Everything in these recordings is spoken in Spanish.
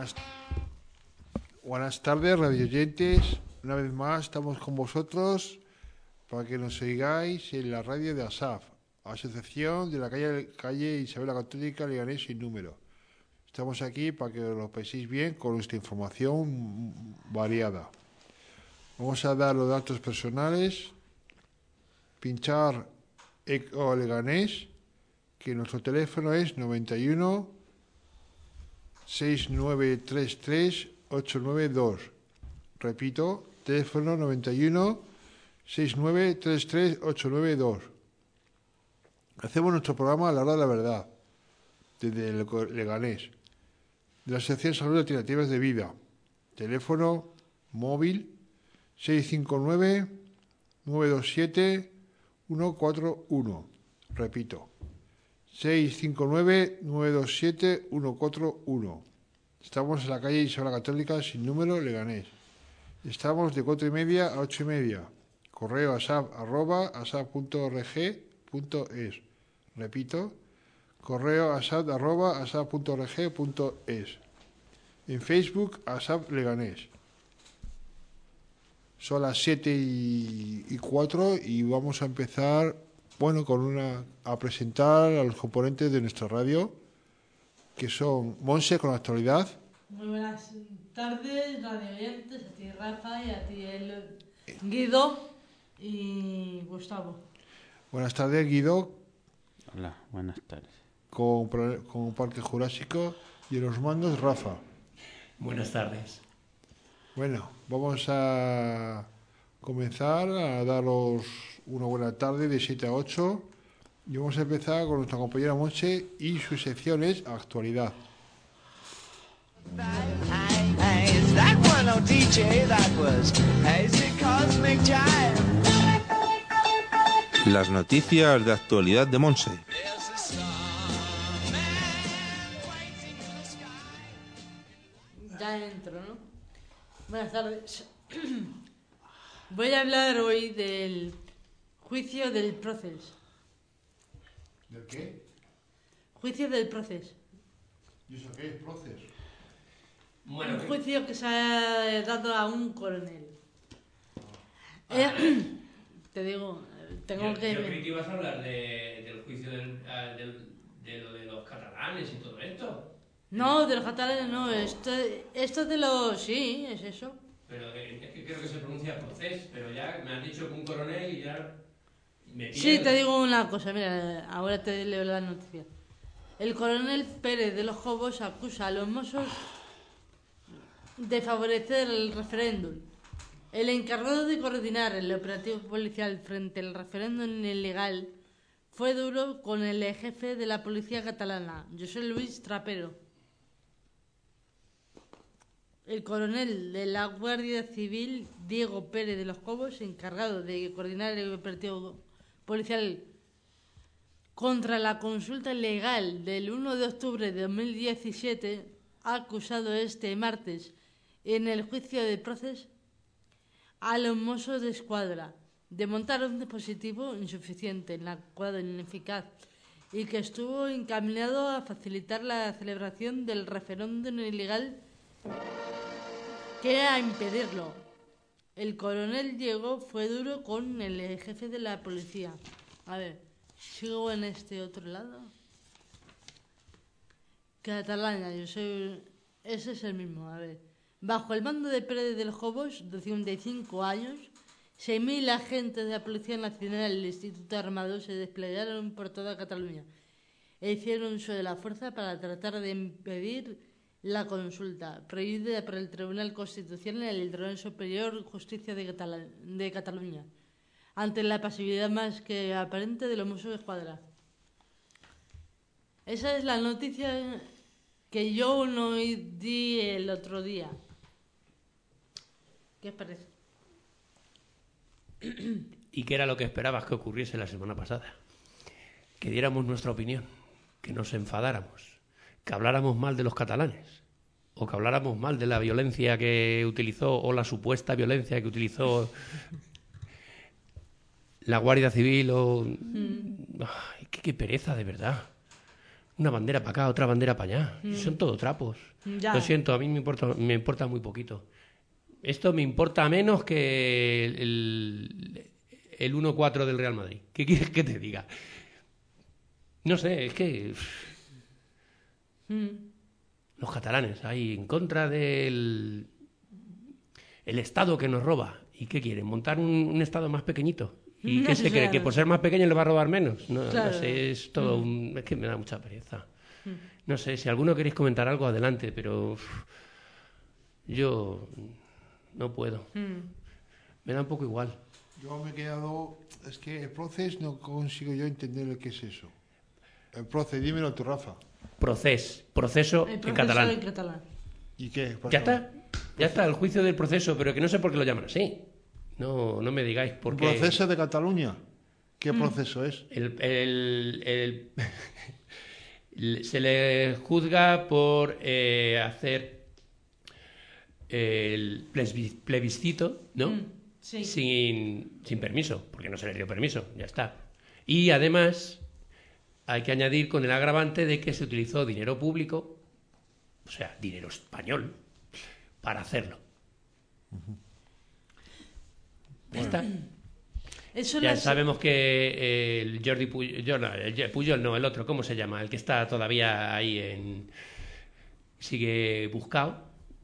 Buenas tardes, radioyentes. Una vez más estamos con vosotros para que nos sigáis en la radio de ASAF, Asociación de la calle Isabel la Católica, Leganés sin número. Estamos aquí para que lo penséis bien con nuestra información variada. Vamos a dar los datos personales, pinchar ECO Leganés, que nuestro teléfono es 91 6933 892. Repito, teléfono 91 6933 892. Hacemos nuestro programa a la hora de la verdad, desde el Leganés, de la Asociación de Salud Alternativas de Vida. Teléfono móvil 659 927 141. Repito, 659 927 141. Estamos en la calle Isabel la Católica sin número, Leganés. Estamos de 4:30 a 8:30. Correo asap@asap.org.es. Repito, correo asap@asap.org.es. En Facebook, ASAP Leganés. Son las 7:04 y vamos a empezar, a presentar a los componentes de nuestra radio, que son Monse con la actualidad. Muy buenas tardes, radio oyentes, a ti Rafa y a ti Guido y Gustavo. Buenas tardes, Guido. Hola, buenas tardes. Con Parque Jurásico y en los mandos, Rafa. Buenas tardes. Bueno, vamos a comenzar a daros una buena tarde de 7 a 8 y vamos a empezar con nuestra compañera Monse y sus secciones actualidad. Las noticias de actualidad de Monse. Ya entro, ¿no? Buenas tardes. Voy a hablar hoy del juicio del proceso. ¿Del qué? Juicio del proceso. ¿Y eso qué es proceso? Bueno, Un juicio que se ha dado a un coronel. Te digo, tengo que... Yo creí que ibas a hablar del juicio de lo de los catalanes y todo esto. No, de los catalanes no, esto de los... Sí, es eso. Pero es que creo que se pronuncia proces, pero ya me has dicho que un coronel y ya me pierdo. Sí, te digo una cosa, mira, ahora te leo la noticia. El coronel Pérez de los Cobos acusa a los Mossos de favorecer el referéndum. El encargado de coordinar el operativo policial frente al referéndum ilegal fue duro con el jefe de la policía catalana, José Luis Trapero. El coronel de la Guardia Civil, Diego Pérez de los Cobos, encargado de coordinar el operativo policial contra la consulta ilegal del 1 de octubre de 2017, ha acusado este martes en el juicio de proceso a los Mossos de Escuadra de montar un dispositivo insuficiente, inadecuado, ineficaz y que estuvo encaminado a facilitar la celebración del referéndum ilegal que a impedirlo. El coronel Diego fue duro con el jefe de la policía. A ver, sigo en este otro lado. Catalana, ese es el mismo, a ver. Bajo el mando de Pérez de los Cobos, de 55 años, 6.000 agentes de la Policía Nacional y el Instituto Armado se desplegaron por toda Cataluña e hicieron uso de la fuerza para tratar de impedir la consulta, prohibida por el Tribunal Constitucional y el Tribunal Superior de Justicia de Cataluña, ante la pasividad más que aparente de los Mossos de Escuadra. Esa es la noticia que yo no di el otro día. ¿Qué os parece? ¿Y qué era lo que esperabas que ocurriese la semana pasada? Que diéramos nuestra opinión, que nos enfadáramos, que habláramos mal de los catalanes, o que habláramos mal de la violencia que utilizó, o la supuesta violencia que utilizó la Guardia Civil, o... Ay, qué pereza, de verdad. una bandera para acá, otra bandera para allá. Son todo trapos. Ya. Lo siento, a mí me importa muy poquito. Esto me importa menos que el 1-4 del Real Madrid. ¿Qué quieres que te diga? No sé, es que los catalanes ahí en contra del el Estado que nos roba. ¿Y qué quieren? ¿Montar un Estado más pequeñito? ¿Y No qué sé, se cree? claro. ¿Que por ser más pequeño le va a robar menos? No, Claro. no sé, es todo es que me da mucha pereza. No sé, si alguno queréis comentar algo, adelante, pero yo no puedo. Me da un poco igual. Yo me he quedado... Es que el proceso no consigo yo entender lo que es eso. El proceso, dímelo tú, Rafa. Proceso El en proceso catalán. en catalán. ¿Y qué? Ya está, el juicio del proceso, pero que no sé por qué lo llaman así. No me digáis por ¿Un qué. proceso de Cataluña? ¿Qué proceso es? Se le juzga por hacer el plebiscito, ¿no? Sí. Sin permiso, porque no se le dio permiso, ya está. Y además hay que añadir con el agravante de que se utilizó dinero público, o sea, dinero español, para hacerlo. Ya está. Eso Ya las- sabemos que el Jordi Puyol, no, el otro, ¿cómo se llama? El que está todavía ahí sigue buscado.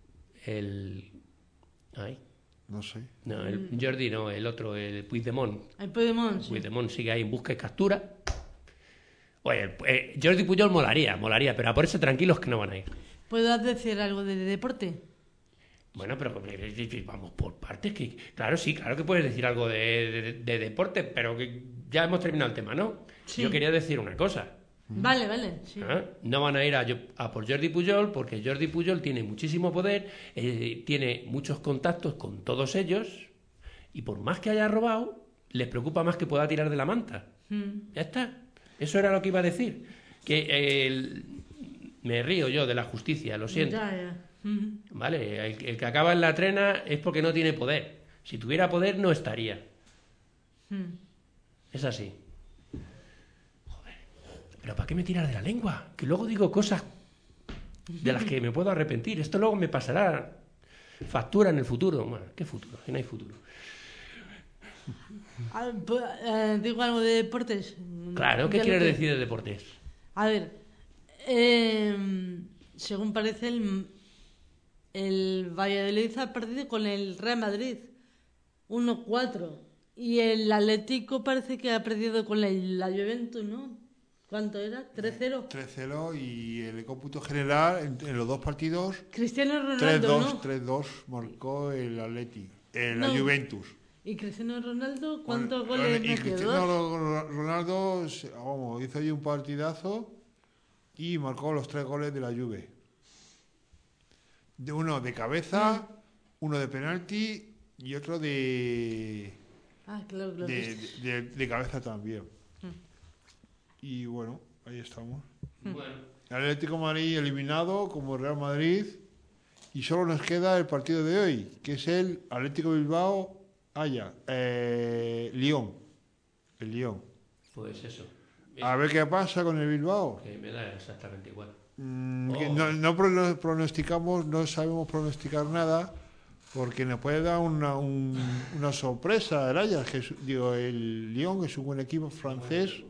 No sé. No, el Jordi no, el otro, el Puigdemont. El Puigdemont, sí. Puigdemont sigue ahí en busca y captura. Oye, Jordi Puyol molaría, pero a por eso tranquilos que no van a ir. ¿Puedo decir algo de deporte? Bueno, pero vamos por partes. Claro, sí, claro que puedes decir algo de deporte, pero que ya hemos terminado el tema, ¿no? Sí. Yo quería decir una cosa. Vale, sí. No van a ir a por Jordi Puyol porque Jordi Puyol tiene muchísimo poder, tiene muchos contactos con todos ellos y por más que haya robado, les preocupa más que pueda tirar de la manta. Ya está. Eso era lo que iba a decir. Que me río yo de la justicia, lo siento. Ya. ¿Vale? El que acaba en la trena es porque no tiene poder. Si tuviera poder, no estaría. Es así. Joder. ¿Pero para qué me tiras de la lengua? Que luego digo cosas de las que me puedo arrepentir. Esto luego me pasará factura en el futuro. Bueno, ¿qué futuro? Que no hay futuro. Digo algo de deportes. Claro, ¿qué Ya lo quieres que- decir de deportes? A ver, según parece, el Valladolid ha perdido con el Real Madrid 1-4 y el Atlético parece que ha perdido con la Juventus, ¿no? ¿Cuánto era? 3-0. 3-0 y el cómputo general en los dos partidos Cristiano Ronaldo, 3-2, ¿no? 3-2 marcó el Atleti, la No. Juventus. ¿Y Cristiano Ronaldo cuántos Bueno, goles y metió? Cristiano ¿Dos? Ronaldo hizo ahí un partidazo y marcó los 3 goles de la Juve. Uno de cabeza, uno de penalti y otro de Claro, que lo he visto. de cabeza también. Y bueno, ahí estamos. Bueno. El Atlético de Madrid eliminado como Real Madrid y solo nos queda el partido de hoy, que es el Atlético Bilbao Lyon. El Lyon. Pues eso. A ver qué pasa con el Bilbao. Que me da exactamente igual. Que no pronosticamos, no sabemos pronosticar nada porque nos puede dar una sorpresa el Ajax, el Lyon es un buen equipo francés.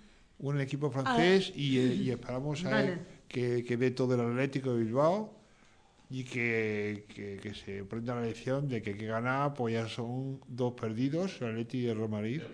Y esperamos a Vale. ver que dé todo el Atlético de Bilbao y que se prenda la lección de que hay que ganar, pues ya son 2 perdidos, el Atleti y el Real Madrid.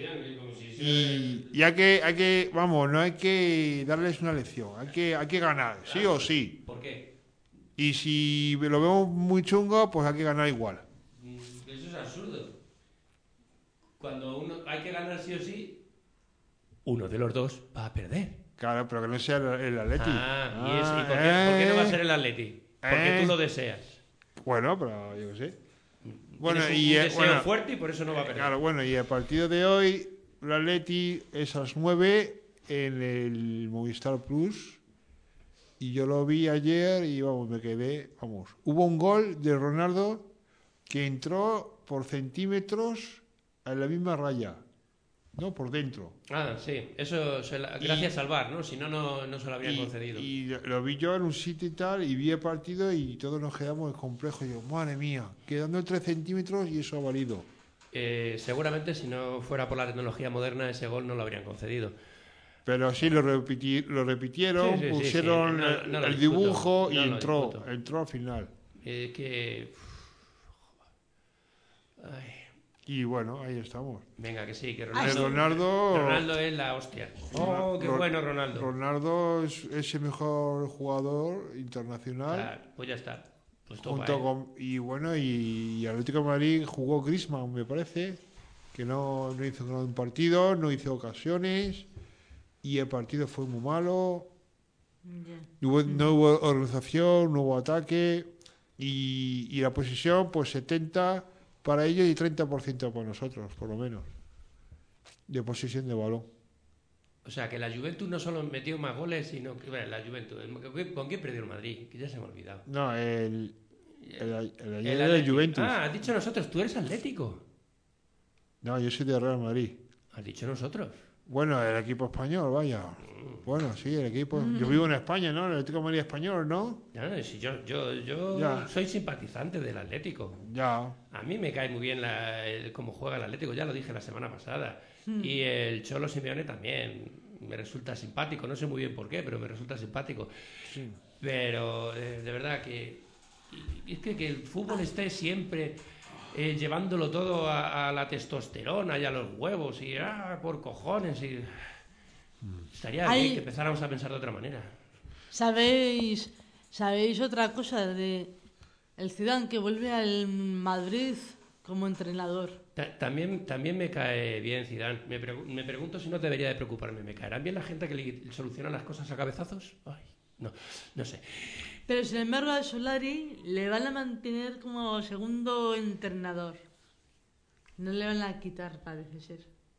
Y hay que, vamos, no hay que darles una lección, hay que ganar, sí o sí. ¿Por qué? Y si lo vemos muy chungo, pues hay que ganar igual. Eso es absurdo. Cuando hay que ganar sí o sí, uno de los dos va a perder. Claro, pero que no sea el Atleti. ¿Y por qué no va a ser el Atleti? Porque tú lo deseas. Bueno, pero yo qué sé. Bueno, Tienes un deseo bueno, fuerte y por eso no va a perder. claro, bueno, y el partido de hoy, el Atleti es a las 9 en el Movistar Plus. Y yo lo vi ayer y vamos, me quedé, vamos. Hubo un gol de Ronaldo que entró por centímetros a la misma raya. no, por dentro. Ah, sí, eso gracias al VAR, ¿no? Si no, no se lo habrían concedido. Y lo vi yo en un sitio y tal, y vi el partido y todos nos quedamos en complejo. Y yo, madre mía, quedando 3 centímetros y eso ha valido. Seguramente si no fuera por la tecnología moderna ese gol no lo habrían concedido. Pero sí, lo repitieron, Sí. pusieron No lo el discuto, dibujo y no lo entró discuto. al final. Ay, Y bueno, ahí estamos. venga, que sí, que El Ronaldo Ronaldo es la hostia. Oh, qué bueno Ronaldo. Ronaldo es el mejor jugador internacional. Ah, pues ya está. Pues toma, Junto con, y Atlético de Madrid jugó Griezmann, me parece, que no hizo un partido, no hizo ocasiones y el partido fue muy malo. Ya. No hubo organización, no hubo ataque y la posesión pues 70 para ellos y 30% para nosotros, por lo menos, de posesión de balón. O sea, que la Juventus no solo metió más goles, sino que... Bueno, la Juventus... ¿Con quién perdió el Madrid? Que ya se me ha olvidado. No, el ayer era Atlético. Juventus. Ah, has dicho nosotros, tú eres Atlético. No, yo soy de Real Madrid. Has dicho nosotros. Bueno, el equipo español, vaya. Bueno, sí, el equipo. Yo vivo en España, ¿no? El Atlético de Madrid español, ¿no? Ya, si yo Ya. soy simpatizante del Atlético. Ya. A mí me cae muy bien cómo juega el Atlético, ya lo dije la semana pasada. Y el Cholo Simeone también. Me resulta simpático, no sé muy bien por qué, pero me resulta simpático. Sí. Pero de verdad que... Es que el fútbol esté siempre llevándolo todo a la testosterona y a los huevos y por cojones y... Estaría bien que empezáramos a pensar de otra manera. ¿Sabéis otra cosa de el Zidane que vuelve al Madrid como entrenador? También me cae bien Zidane. Me pregunto si no debería de preocuparme. ¿Me caerán bien la gente que le soluciona las cosas a cabezazos? Ay, no sé. Pero sin embargo a Solari le van a mantener como segundo entrenador. No le van a quitar, parece ser.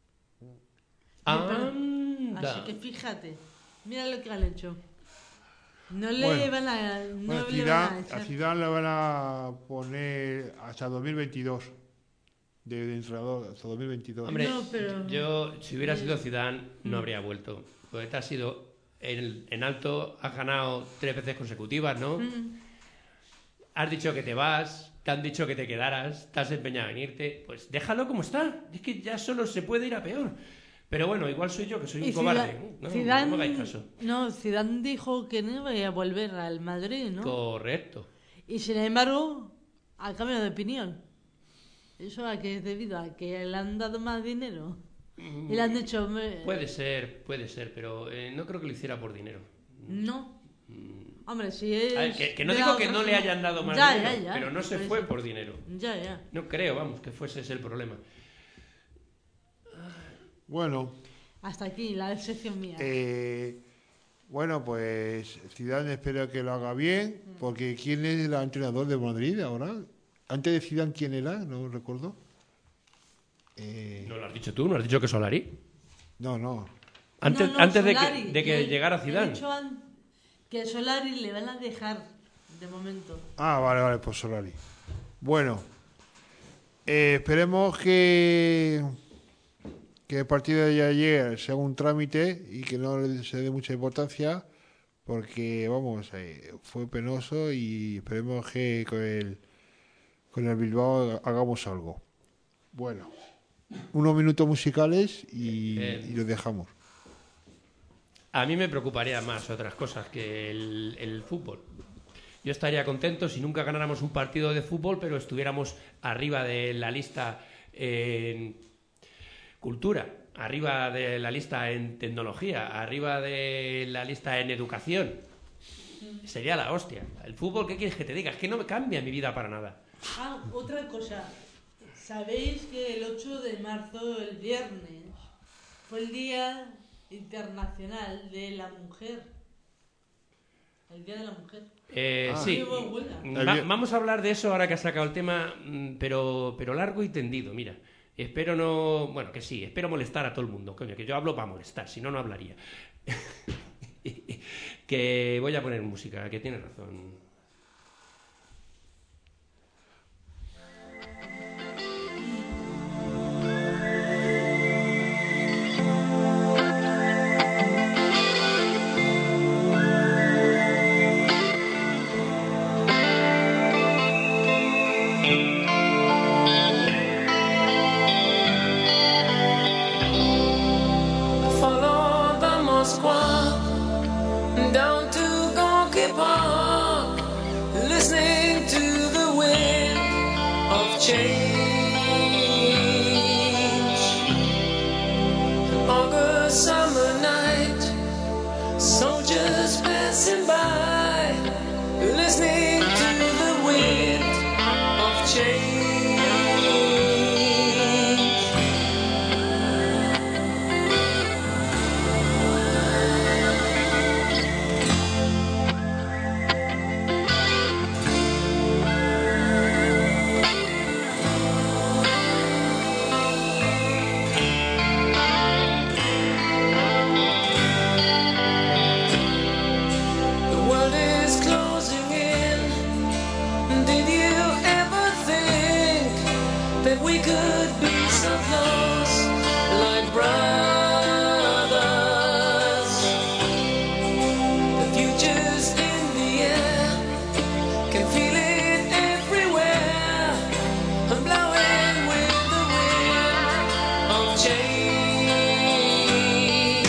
¡Anda! Así que fíjate, mira lo que han hecho. No le Bueno, van a... Bueno, No le van a a echar. Zidane le van a poner hasta 2022 de entrenador, hasta 2022. Hombre, No, pero- yo si hubiera sido Zidane no habría vuelto. Porque te has sido en alto, has ganado 3 veces consecutivas, ¿no? Has dicho que te vas, te han dicho que te quedaras, te has empeñado en irte. Pues déjalo como está. Es que ya solo se puede ir a peor. Pero bueno, igual soy yo, que soy un cobarde. No me hagáis caso. No, Zidane dijo que no iba a volver al Madrid, ¿no? Correcto. Y sin embargo, ha cambiado de opinión. ¿Eso a qué es debido? ¿A que le han dado más dinero? Y le han dicho... Puede ser, pero no creo que lo hiciera por dinero. No. Hombre, si es... A ver, que no de digo la que otra no le forma- hayan dado más Ya, dinero, ya. pero no se Por fue eso. por dinero. Ya. No creo, vamos, que fuese ese el problema. Bueno, Hasta aquí, la sección mía. bueno, pues Zidane espero que lo haga bien, porque ¿quién es el entrenador de Madrid ahora? Antes de Zidane, ¿quién era? No recuerdo. ¿No lo has dicho tú? ¿No has dicho que Solari? No. No, Antes Solari. de que llegara He Zidane. dicho que Solari le van a dejar de momento. Ah, vale, pues Solari. Bueno, esperemos que el partido de ayer sea un trámite y que no se dé mucha importancia, porque, vamos, fue penoso y esperemos que con el Bilbao hagamos algo. Bueno, unos minutos musicales y lo dejamos. A mí me preocuparía más otras cosas que el fútbol. Yo estaría contento si nunca ganáramos un partido de fútbol, pero estuviéramos arriba de la lista en cultura, arriba de la lista en tecnología, arriba de la lista en educación. Sería la hostia. El fútbol, ¿qué quieres que te diga? Es que no me cambia mi vida para nada. Ah, otra cosa. ¿Sabéis que el 8 de marzo, el viernes, fue el Día Internacional de la Mujer? El Día de la Mujer. Sí. Hubo huelga. Vamos a hablar de eso ahora que has sacado el tema, pero largo y tendido, mira. Espero no... Bueno, que sí, espero molestar a todo el mundo. Coño, que yo hablo para molestar, si no, no hablaría. Que voy a poner música, que tienes razón. August summer night, soldiers passing by, listening to the wind of change. The world is closing in. Did you ever think that we could be so close, like brothers? The future's in the air, can feel it everywhere. I'm blowing with the wind of change.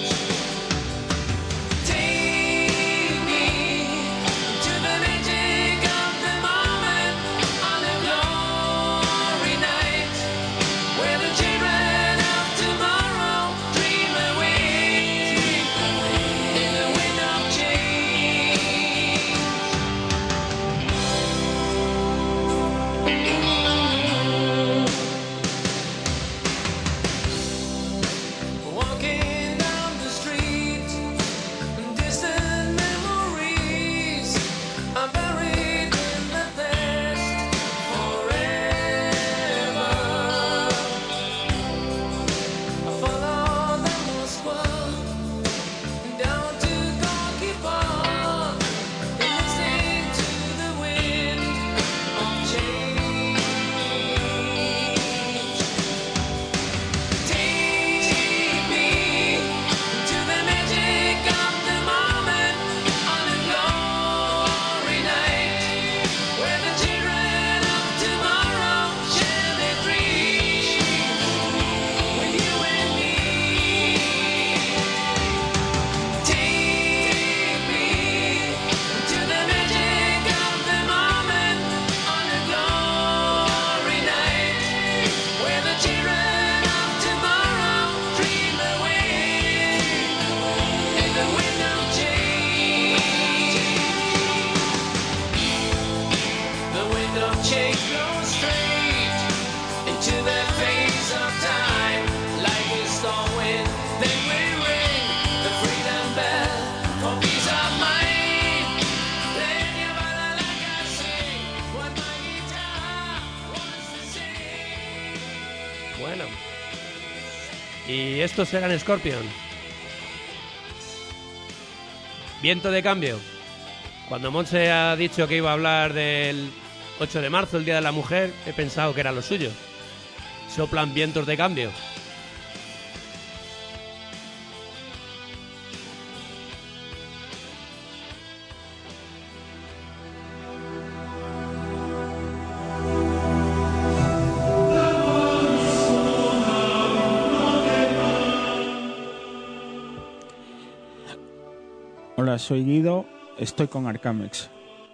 Take me to the magic of the moment on a glory night, where the children of tomorrow dream away in the wind of change. Walking down the street, distant memories are buried in the past forever. I follow the Moskva down to Gorky Park, listening to the wind of change. Take me to the magic of the moment on a glory night, where the children of tomorrow share their dreams with you and me. Take me to the magic of the moment on a glory night, where the children of tomorrow dream away in the wind of change. The wind of change blows straight into the face of time, like a storm wind. Then we ring the freedom bell for peace of mind. Then you better like I sing what my guitar wants to sing. Bueno. Y estos eran Scorpion. Viento de cambio. Cuando Montse ha dicho que iba a hablar del 8 de marzo, el Día de la Mujer, he pensado que era lo suyo. Soplan vientos de cambio. Hola, soy Guido, estoy con Arcamex.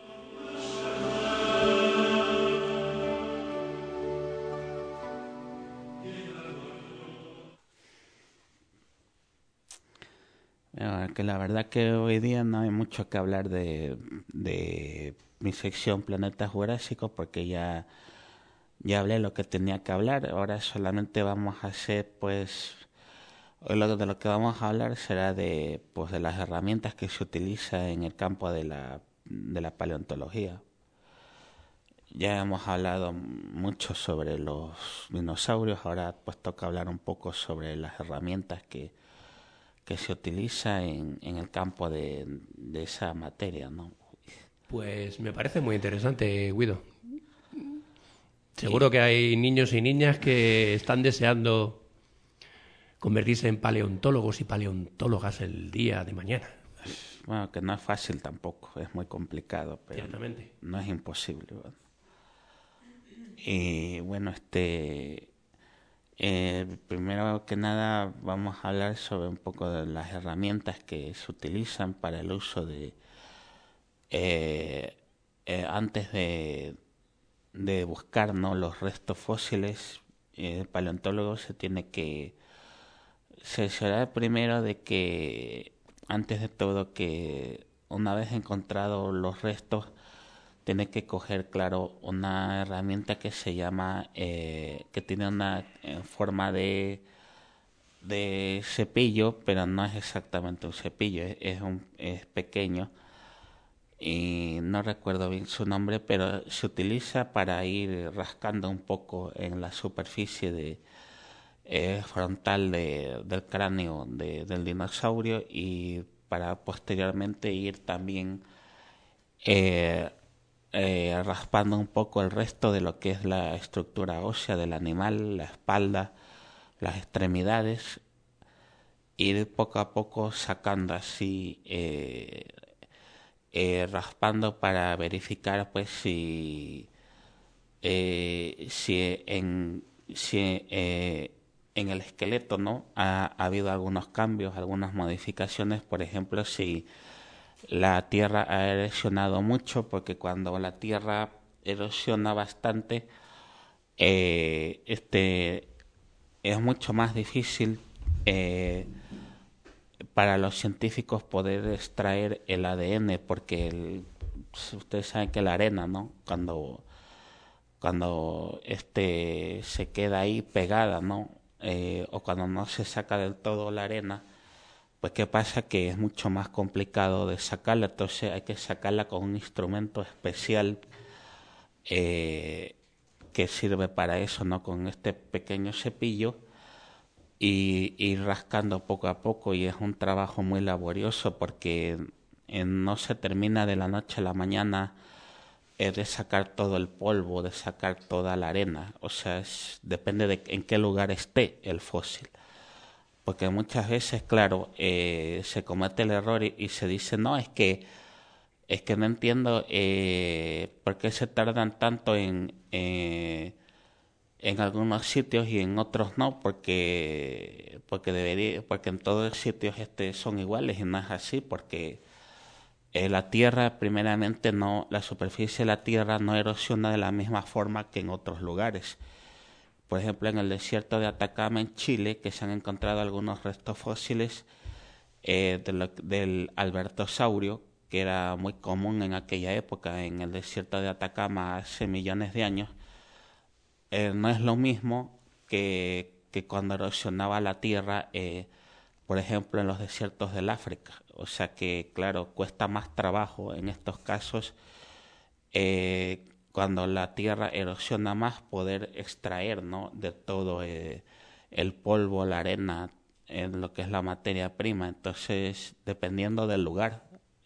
Que la verdad que hoy día no hay mucho que hablar de mi sección Planeta Jurásico, porque ya hablé lo que tenía que hablar. Ahora solamente vamos a hacer, pues, hoy de lo que vamos a hablar será de las herramientas que se utilizan en el campo de la paleontología. Ya hemos hablado mucho sobre los dinosaurios, ahora pues toca hablar un poco sobre las herramientas que se utiliza en el campo de esa materia, ¿no? Pues me parece muy interesante, Guido. Seguro que hay niños y niñas que están deseando convertirse en paleontólogos y paleontólogas el día de mañana. Bueno, que no es fácil tampoco, es muy complicado, pero Ciertamente. no es imposible. Bueno. Y bueno, primero que nada vamos a hablar sobre un poco de las herramientas que se utilizan para el uso de antes de de buscar, ¿no?, los restos fósiles, el paleontólogo se tiene que cerciorar primero de que, antes de todo, que una vez encontrados los restos, tiene que coger, claro, una herramienta que se llama, que tiene una forma de cepillo, pero no es exactamente un cepillo, es pequeño y no recuerdo bien su nombre, pero se utiliza para ir rascando un poco en la superficie frontal del cráneo del dinosaurio, y para posteriormente ir también eh, raspando un poco el resto de lo que es la estructura ósea del animal, la espalda, las extremidades, ir poco a poco sacando así, raspando para verificar pues si en el esqueleto, ¿no?, ha habido algunos cambios, algunas modificaciones. Por ejemplo, si la tierra ha erosionado mucho, porque cuando la tierra erosiona bastante, es mucho más difícil para los científicos poder extraer el ADN, porque ustedes saben que la arena, ¿no?, cuando se queda ahí pegada, ¿no?, o cuando no se saca del todo la arena, pues qué pasa, que es mucho más complicado de sacarla. Entonces hay que sacarla con un instrumento especial que sirve para eso, ¿no?, con este pequeño cepillo, y ir rascando poco a poco, y es un trabajo muy laborioso porque no se termina de la noche a la mañana de sacar todo el polvo, de sacar toda la arena. O sea, depende de en qué lugar esté el fósil. Porque muchas veces, claro, se comete el error y se dice, no, es que no entiendo por qué se tardan tanto en algunos sitios y en otros no, porque en todos los sitios son iguales, y no es así, porque la tierra, primeramente, no, la superficie de la tierra no erosiona de la misma forma que en otros lugares. Por ejemplo, en el desierto de Atacama, en Chile, que se han encontrado algunos restos fósiles del albertosaurio, que era muy común en aquella época en el desierto de Atacama hace millones de años. No es lo mismo que cuando erosionaba la tierra, por ejemplo, en los desiertos del África. O sea que, claro, cuesta más trabajo en estos casos, cuando la tierra erosiona más, poder extraer, ¿no?, de todo el polvo, la arena, en lo que es la materia prima. Entonces, dependiendo del lugar,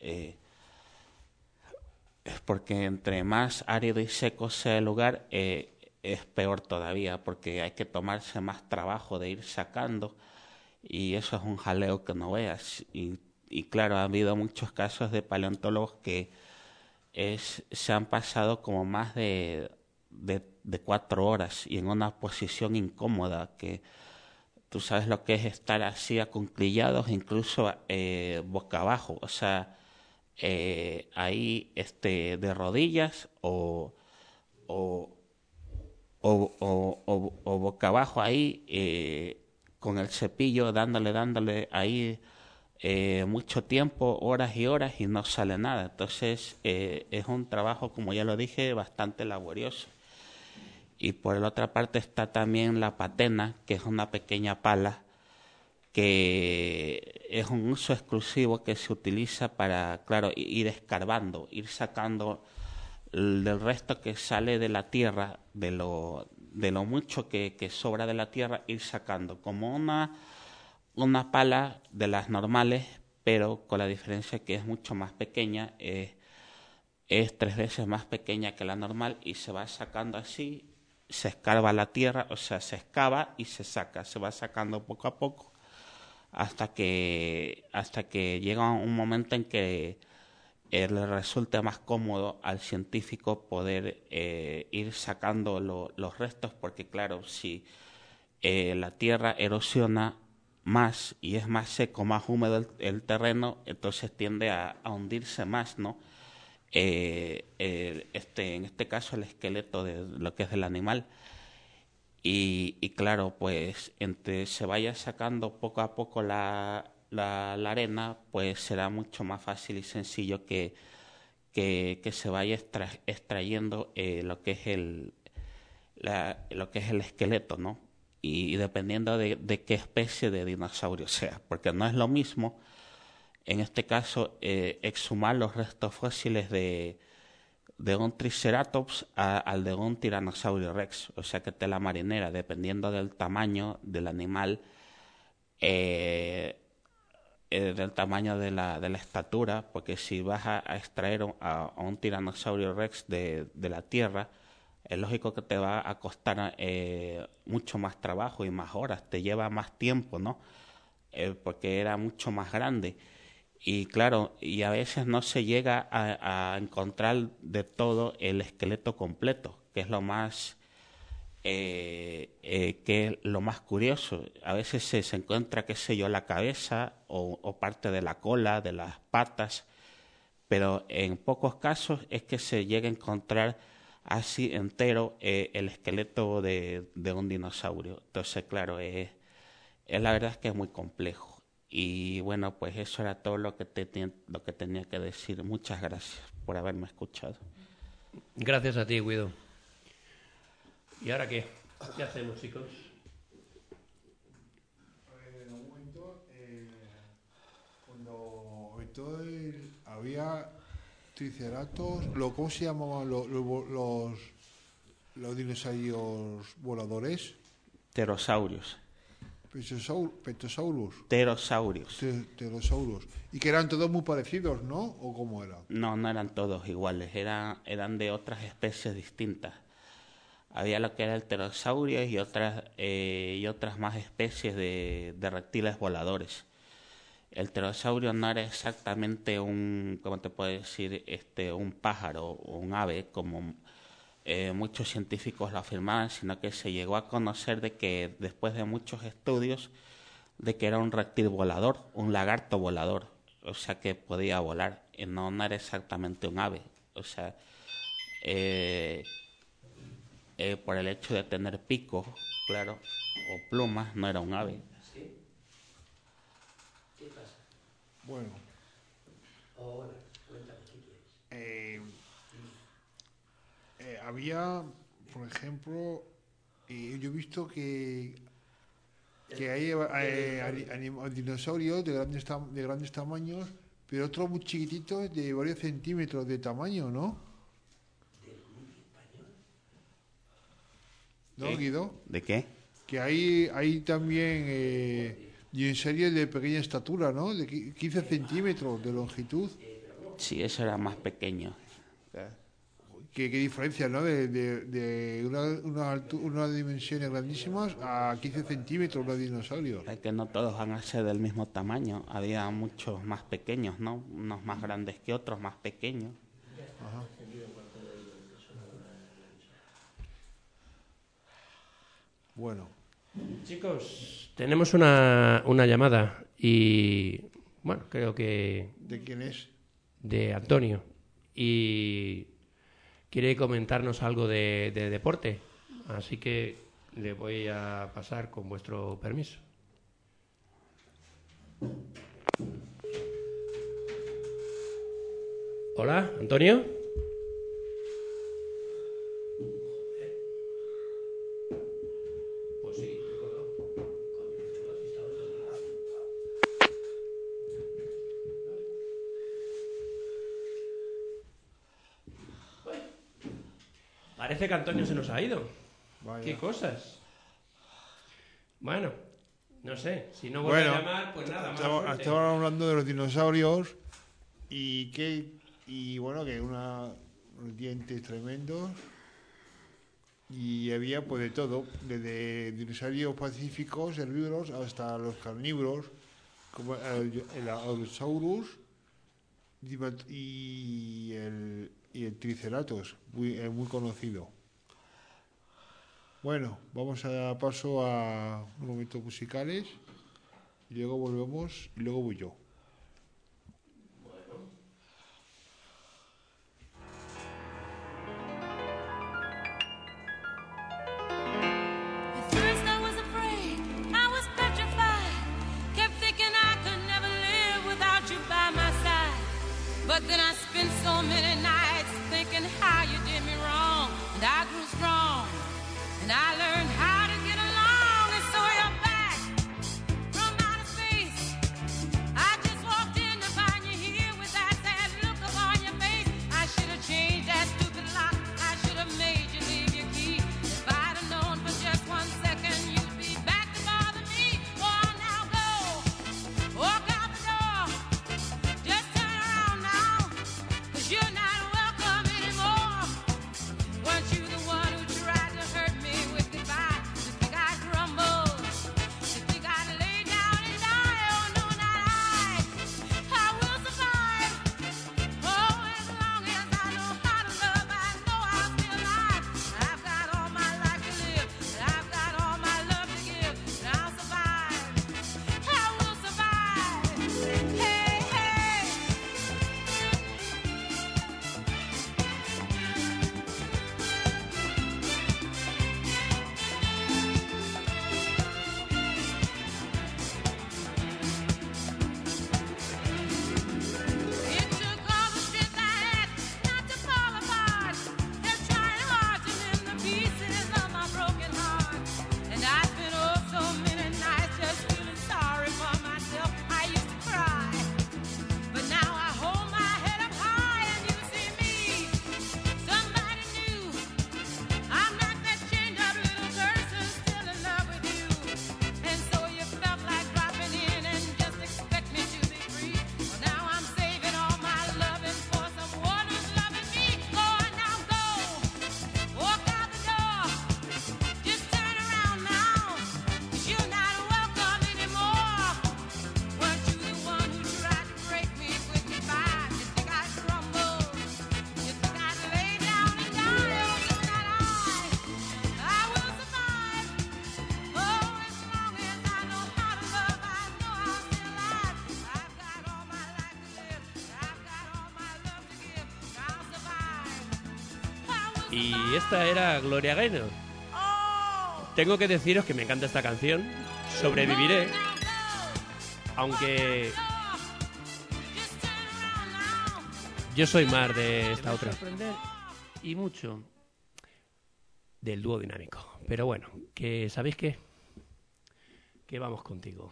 es porque entre más árido y seco sea el lugar, es peor todavía, porque hay que tomarse más trabajo de ir sacando, y eso es un jaleo que no veas. Y claro, ha habido muchos casos de paleontólogos que se han pasado como más de 4 horas y en una posición incómoda, que tú sabes lo que es estar así acunclillados, incluso boca abajo, o sea, ahí de rodillas o, o boca abajo ahí, con el cepillo dándole ahí mucho tiempo, horas y horas, y no sale nada. Entonces es un trabajo, como ya lo dije, bastante laborioso. Y por la otra parte está también la patena, que es una pequeña pala, que es un uso exclusivo que se utiliza para, claro, ir escarbando, ir sacando del resto que sale de la tierra, de lo mucho que sobra de la tierra, ir sacando, como una pala de las normales, pero con la diferencia que es mucho más pequeña, es 3 veces más pequeña que la normal, y se va sacando así, se escarba la tierra, o sea, se excava y se saca, se va sacando poco a poco, hasta que llega un momento en que le resulta más cómodo al científico poder ir sacando los restos, porque claro, si la tierra erosiona más y es más seco, más húmedo el terreno, entonces tiende a hundirse más, ¿no?, en este caso el esqueleto de lo que es del animal. Y claro, pues entre se vaya sacando poco a poco la arena, pues será mucho más fácil y sencillo que se vaya extrayendo lo que es lo que es el esqueleto, ¿no? Y dependiendo de qué especie de dinosaurio sea, porque no es lo mismo, en este caso, exhumar los restos fósiles de un Triceratops al de un Tiranosaurio Rex, o sea que tela marinera, dependiendo del tamaño del animal, del tamaño de la estatura, porque si vas a extraer a un Tiranosaurio Rex de la tierra, es lógico que te va a costar mucho más trabajo y más horas, te lleva más tiempo, ¿no? Porque era mucho más grande. Y claro, y a veces no se llega a encontrar de todo el esqueleto completo, que es lo más que es lo más curioso. A veces se encuentra, qué sé yo, la cabeza o parte de la cola, de las patas, pero en pocos casos es que se llega a encontrar así entero el esqueleto de un dinosaurio. Entonces, claro, la verdad es que es muy complejo. Y bueno, pues eso era todo lo que tenía que decir. Muchas gracias por haberme escuchado. Gracias a ti, Guido. ¿Y ahora qué? ¿Qué hacemos, chicos? En un momento, cuando había triceratops, ¿cómo se llamaban los dinosaurios voladores? Pterosaurios. Petosaurus. Pterosaurios. Pterosaurus. Y que eran todos muy parecidos, ¿no? ¿O cómo eran? No, no eran todos iguales, eran de otras especies distintas. Había lo que era el pterosaurio y otras más especies de reptiles voladores. El pterosaurio no era exactamente ¿cómo te puedo decir? Un pájaro o un ave, como muchos científicos lo afirmaban, sino que se llegó a conocer de que después de muchos estudios, de que era un reptil volador, un lagarto volador, o sea que podía volar, no era exactamente un ave, o sea, por el hecho de tener picos, claro, o plumas, no era un ave. Bueno. Había, por ejemplo, yo he visto que hay dinosaurios de grandes tamaños, pero otros muy chiquititos de varios centímetros de tamaño, ¿no? ¿No, Guido? ¿De qué? Que hay también dinosaurios de pequeña estatura, ¿no? De 15 centímetros de longitud. Sí, eso era más pequeño. ¿Qué diferencia, ¿no? De unas dimensiones grandísimas a 15 centímetros los dinosaurios. Es que no todos van a ser del mismo tamaño. Había muchos más pequeños, ¿no? Unos más grandes que otros, más pequeños. Ajá. Bueno. Chicos, tenemos una llamada y, bueno, creo que... ¿De quién es? De Antonio. Y quiere comentarnos algo de deporte. Así que le voy a pasar con vuestro permiso. Hola, Antonio. Pues sí, parece que Antonio se nos ha ido. Vaya. ¿Qué cosas? Bueno, no sé. Si no vuelve a llamar, pues nada, más suerte. Estaban hablando de los dinosaurios y bueno, que unos dientes tremendos y había pues de todo, desde dinosaurios pacíficos, herbívoros, hasta los carnívoros, como el Allosaurus y el Triceratops, muy conocido. Bueno, vamos a paso a unos momentos musicales y luego volvemos y luego voy yo. I spent so many nights thinking how you did me wrong, and I grew strong, and I learned how to get along, and so you're back from outer space. I just walked in to find you here with that sad look upon your face. I should have changed that stupid lock. I should have made you leave your key. If I'd have known for just 1 second you'd be back to bother me. Oh, now go, walk out the door. Just turn around now, 'cause you're not welcome anymore. Weren't you the one who tried to hurt me with goodbye? You think I'd crumble? You think I'd lay down and die? Oh, no, not I. I will survive. Oh, as long as I know how to love, I know I'll be alive. I've got all my life to live, and I've got all my love to give, and I'll survive. I will survive. Hey, hey. It took all the strength I had not to fall apart. Just trying hard to mend the pieces of my broken heart. And I spent oh so many nights just feeling sorry for myself. I used to cry, but now I hold my head up high and you see me, somebody new. I'm not that chained up little person still in love with you. And so you felt like dropping in and just expect me to be free. Well, now I'm saving all my loving for someone who's loving me. Go on now, go, walk out the door. Just turn around now, 'cause you're not welcome anymore. Weren't you the one who tried to break me with goodbye? You think I'd crumble? You think I'd lay down and die? Oh, no, not I. I will survive. Oh, as long as I know how to love, I know I'll be alive. I've got all my life to live, I've got all my love to give, and I'll survive. I will Y esta era Gloria Gaynor. Tengo que deciros que me encanta esta canción. Sobreviviré, aunque yo soy más de esta otra. Y mucho del dúo dinámico. Pero bueno, que ¿sabéis qué? Que vamos contigo.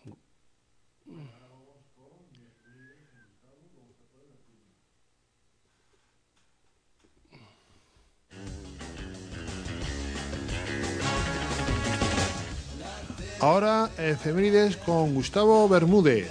Ahora, efemérides con Gustavo Bermúdez.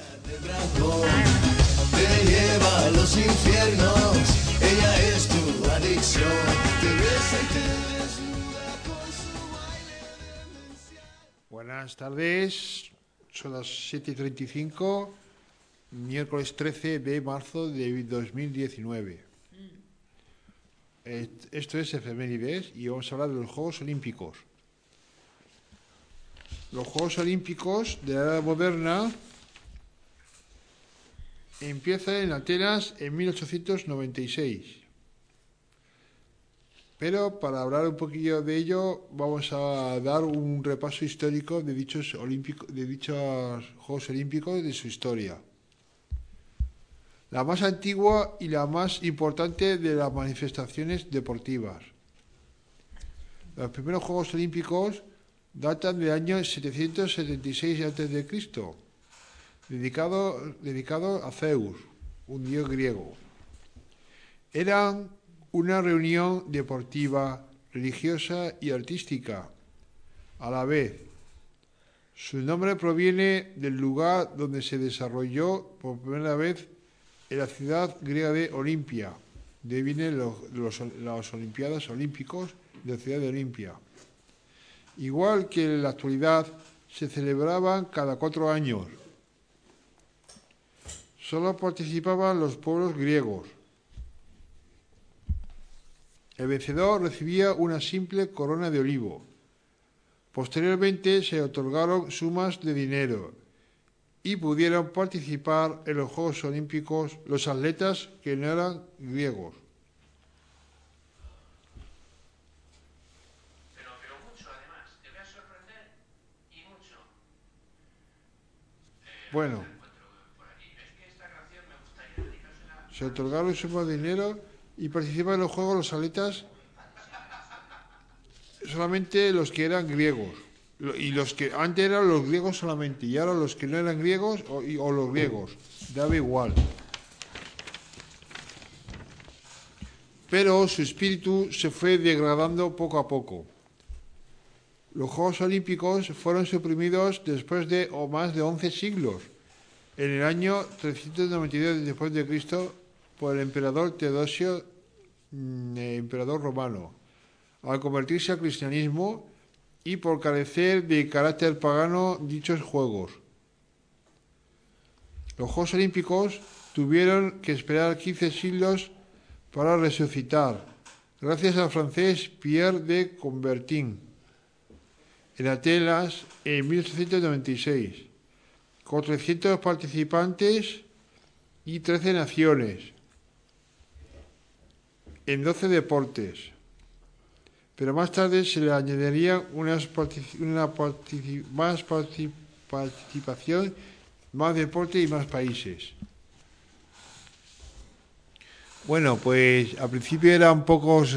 Te lleva a los infiernos, ella es tu adicción, te besa y te desnuda con su baile demencial. Buenas tardes, son las 7:35, miércoles 13 de marzo de 2019. Esto es efemérides y vamos a hablar de los Juegos Olímpicos. Los Juegos Olímpicos de la Edad Moderna empiezan en Atenas en 1896. Pero para hablar un poquillo de ello, vamos a dar un repaso histórico de dichos Juegos Olímpicos y de su historia. La más antigua y la más importante de las manifestaciones deportivas. Los primeros Juegos Olímpicos datan del año 776 a.C., dedicado a Zeus, un dios griego. Eran una reunión deportiva, religiosa y artística a la vez. Su nombre proviene del lugar donde se desarrolló por primera vez en la ciudad griega de Olimpia. De ahí vienen las Olimpiadas Olímpicos de la ciudad de Olimpia. Igual que en la actualidad, se celebraban cada 4 años. Solo participaban los pueblos griegos. El vencedor recibía una simple corona de olivo. Posteriormente se otorgaron sumas de dinero y pudieron participar en los Juegos Olímpicos los atletas que no eran griegos. Pero mucho, además. Te voy a sorprender y mucho. Bueno, Por aquí. Es que esta canción me gustaría dedicársela Se otorgaron sumas de dinero y participan en los juegos los atletas solamente los que eran griegos. Y los que antes eran los griegos solamente, y ahora los que no eran griegos o los griegos. Daba igual. Pero su espíritu se fue degradando poco a poco. Los Juegos Olímpicos fueron suprimidos después de más de 11 siglos, en el año 392 después de Cristo, por el emperador Teodosio, emperador romano, al convertirse al cristianismo y por carecer de carácter pagano dichos Juegos. Los Juegos Olímpicos tuvieron que esperar 15 siglos para resucitar, gracias al francés Pierre de Coubertin, en Atenas en 1896, con 300 participantes y 13 naciones, en 12 deportes. Pero más tarde se le añadiría más participación, más deporte y más países. Bueno, pues al principio eran pocos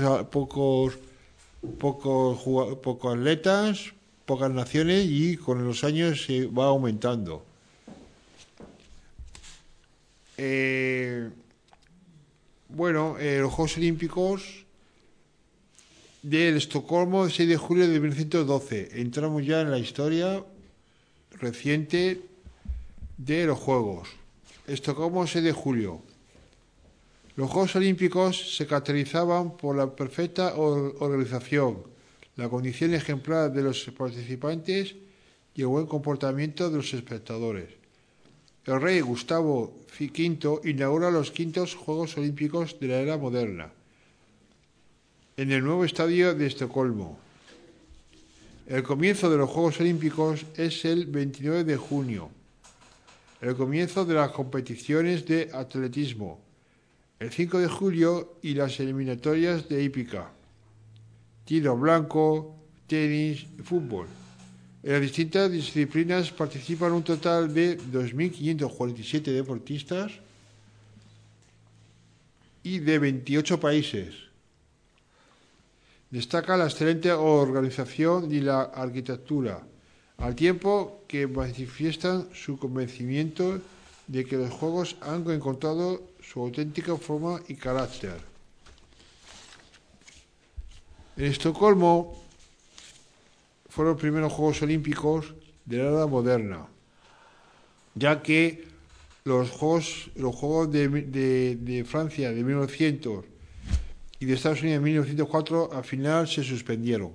atletas, pocas naciones, y con los años se va aumentando. Los Juegos Olímpicos del Estocolmo, el 6 de julio de 1912. Entramos ya en la historia reciente de los Juegos. Estocolmo, 6 de julio. Los Juegos Olímpicos se caracterizaban por la perfecta organización, la condición ejemplar de los participantes y el buen comportamiento de los espectadores. El rey Gustavo V inaugura los quintos Juegos Olímpicos de la era moderna en el nuevo estadio de Estocolmo. El comienzo de los Juegos Olímpicos es el 29 de junio, el comienzo de las competiciones de atletismo, el 5 de julio, y las eliminatorias de hípica, tiro blanco, tenis y fútbol. En las distintas disciplinas participan un total de 2.547 deportistas y de 28 países. Destaca la excelente organización y la arquitectura, al tiempo que manifiestan su convencimiento de que los Juegos han encontrado su auténtica forma y carácter. En Estocolmo fueron los primeros Juegos Olímpicos de la era moderna, ya que los Juegos de Francia de 1900 y de Estados Unidos en 1904 al final se suspendieron.